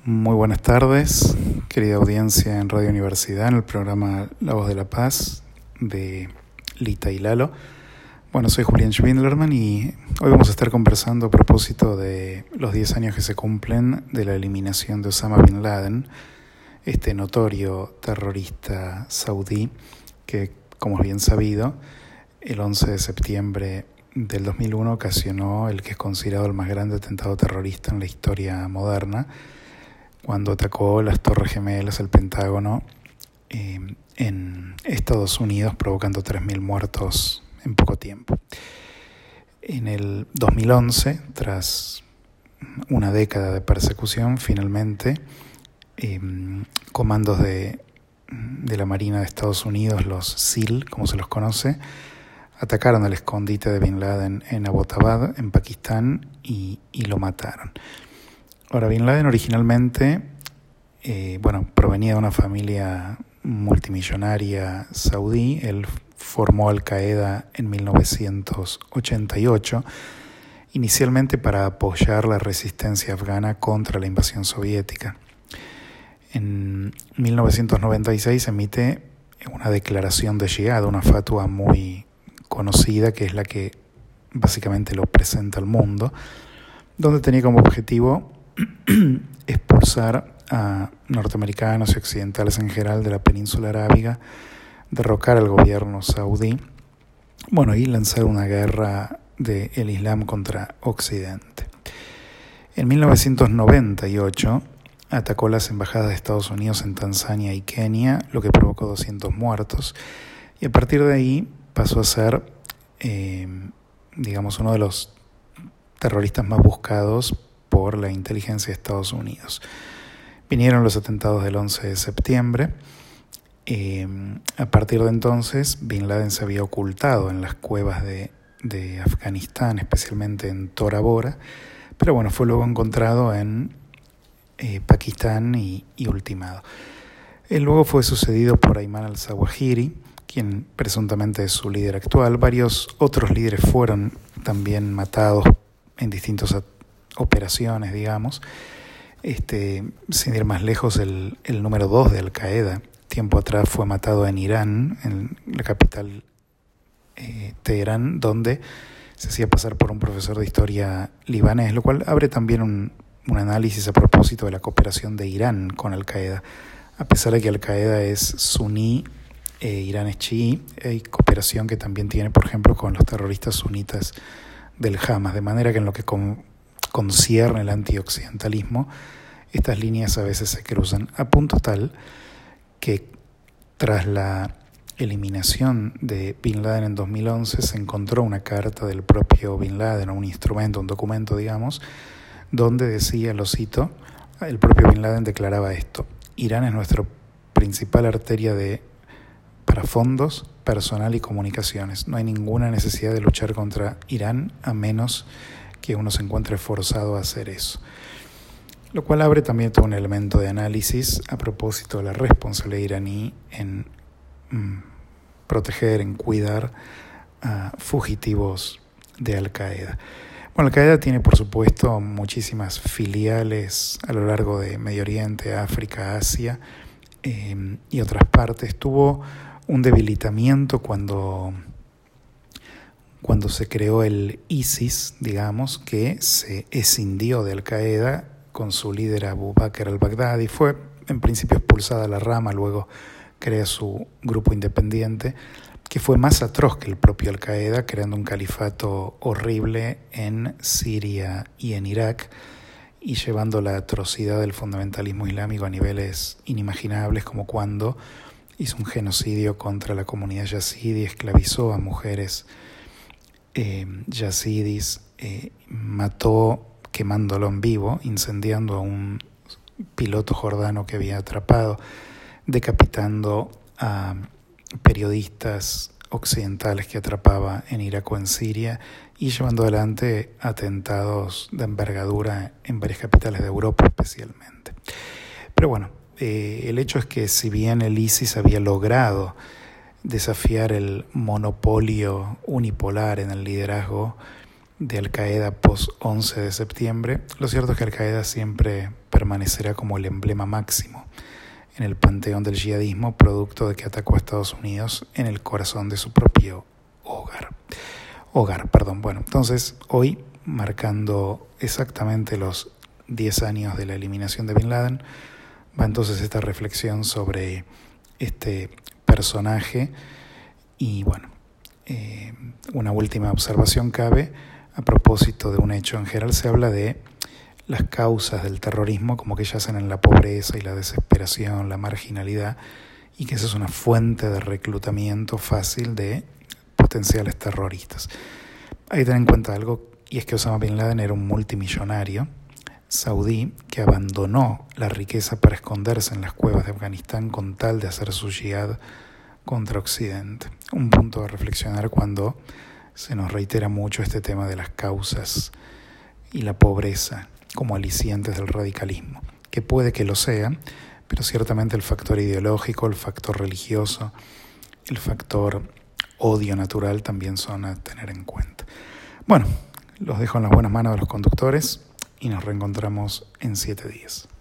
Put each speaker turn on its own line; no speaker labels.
Muy buenas tardes, querida audiencia en Radio Universidad, en el programa La Voz de la Paz de Lita y Lalo. Bueno, soy Julián Schwindlerman y hoy vamos a estar conversando a propósito de los 10 años que se cumplen de la eliminación de Osama Bin Laden, este notorio terrorista saudí que, como es bien sabido, el 11 de septiembre del 2001 ocasionó el que es considerado el más grande atentado terrorista en la historia moderna, cuando atacó las Torres Gemelas, el Pentágono, en Estados Unidos, provocando 3.000 muertos en poco tiempo. En el 2011, tras una década de persecución, finalmente comandos de la Marina de Estados Unidos, los SEAL, como se los conoce, atacaron el escondite de Bin Laden en Abbottabad, en Pakistán, y lo mataron. Ahora, Bin Laden originalmente provenía de una familia multimillonaria saudí. Él formó Al-Qaeda en 1988, inicialmente para apoyar la resistencia afgana contra la invasión soviética. En 1996 emite una declaración de Jihad, una fatwa muy conocida, que es la que básicamente lo presenta al mundo, donde tenía como objetivo expulsar a norteamericanos y occidentales en general de la península arábiga, derrocar al gobierno saudí, y lanzar una guerra del Islam contra Occidente. En 1998 atacó las embajadas de Estados Unidos en Tanzania y Kenia, lo que provocó 200 muertos, y a partir de ahí pasó a ser, uno de los terroristas más buscados por la inteligencia de Estados Unidos. Vinieron los atentados del 11 de septiembre. A partir de entonces, Bin Laden se había ocultado en las cuevas de Afganistán, especialmente en Tora Bora, pero fue luego encontrado en Pakistán y ultimado. Él luego fue sucedido por Ayman al-Zawahiri, quien presuntamente es su líder actual. Varios otros líderes fueron también matados en distintas operaciones, digamos. Sin ir más lejos, el número 2 de Al-Qaeda, tiempo atrás, fue matado en Irán, en la capital Teherán, donde se hacía pasar por un profesor de historia libanés, lo cual abre también un análisis a propósito de la cooperación de Irán con Al-Qaeda. A pesar de que Al-Qaeda es suní, Irán es chií, hay cooperación que también tiene, por ejemplo, con los terroristas sunitas del Hamas, de manera que en lo que concierne el antioccidentalismo, estas líneas a veces se cruzan, a punto tal que tras la eliminación de Bin Laden en 2011 se encontró una carta del propio Bin Laden, un instrumento, un documento, digamos, donde decía, lo cito, el propio Bin Laden declaraba esto: Irán es nuestra principal arteria para fondos, personal y comunicaciones. No hay ninguna necesidad de luchar contra Irán a menos que uno se encuentre forzado a hacer eso. Lo cual abre también todo un elemento de análisis a propósito de la responsabilidad iraní en proteger, en cuidar a fugitivos de Al-Qaeda. Al-Qaeda tiene, por supuesto, muchísimas filiales a lo largo de Medio Oriente, África, Asia y otras partes. Tuvo un debilitamiento cuando se creó el ISIS, digamos, que se escindió de Al-Qaeda con su líder Abu Bakr al-Baghdadi. Fue en principio expulsada la rama, luego crea su grupo independiente, que fue más atroz que el propio Al-Qaeda, creando un califato horrible en Siria y en Irak, y llevando la atrocidad del fundamentalismo islámico a niveles inimaginables, como cuando hizo un genocidio contra la comunidad yazidi, esclavizó a mujeres yazidis, mató quemándolo en vivo, incendiando a un piloto jordano que había atrapado, decapitando a periodistas occidentales que atrapaba en Irak o en Siria, y llevando adelante atentados de envergadura en varias capitales de Europa especialmente. Pero el hecho es que si bien el ISIS había logrado desafiar el monopolio unipolar en el liderazgo de Al-Qaeda post 11 de septiembre, lo cierto es que Al-Qaeda siempre permanecerá como el emblema máximo en el panteón del yihadismo, producto de que atacó a Estados Unidos en el corazón de su propio hogar. Bueno, entonces hoy, marcando exactamente los 10 años de la eliminación de Bin Laden, va entonces esta reflexión sobre este personaje. Y bueno, una última observación cabe a propósito de un hecho. En general se habla de las causas del terrorismo como que yacen en la pobreza y la desesperación, la marginalidad, y que esa es una fuente de reclutamiento fácil de potenciales terroristas. Hay que tener en cuenta algo, y es que Osama Bin Laden era un multimillonario saudí que abandonó la riqueza para esconderse en las cuevas de Afganistán con tal de hacer su yihad contra Occidente. Un punto a reflexionar cuando se nos reitera mucho este tema de las causas y la pobreza como alicientes del radicalismo, que puede que lo sea, pero ciertamente el factor ideológico, el factor religioso, el factor odio natural también son a tener en cuenta. Bueno, los dejo en las buenas manos de los conductores y nos reencontramos en 7 días.